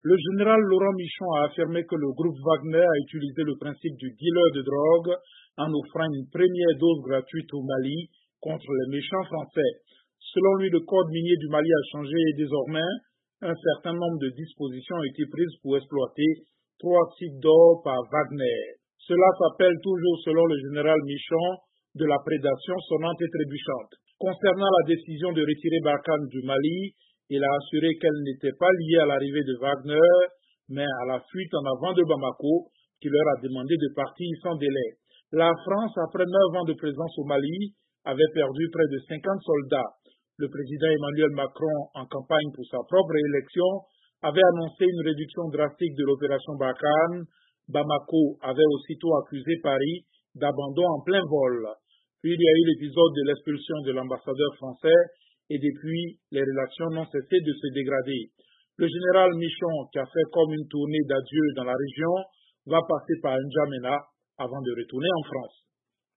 Le général Laurent Michon a affirmé que le groupe Wagner a utilisé le principe du dealer de drogue en offrant une première dose gratuite au Mali contre les méchants français. Selon lui, le code minier du Mali a changé et désormais, un certain nombre de dispositions ont été prises pour exploiter 3 sites d'or par Wagner. Cela s'appelle toujours, selon le général Michon, de la prédation sonnante et trébuchante. Concernant la décision de retirer Barkhane du Mali, il a assuré qu'elle n'était pas liée à l'arrivée de Wagner, mais à la fuite en avant de Bamako, qui leur a demandé de partir sans délai. La France, après 9 ans de présence au Mali, avait perdu près de 50 soldats. Le président Emmanuel Macron, en campagne pour sa propre élection, avait annoncé une réduction drastique de l'opération Barkhane. Bamako avait aussitôt accusé Paris d'abandon en plein vol. Puis il y a eu l'épisode de l'expulsion de l'ambassadeur français et depuis, les relations n'ont cessé de se dégrader. Le général Michon, qui a fait comme une tournée d'adieu dans la région, va passer par N'Djamena avant de retourner en France.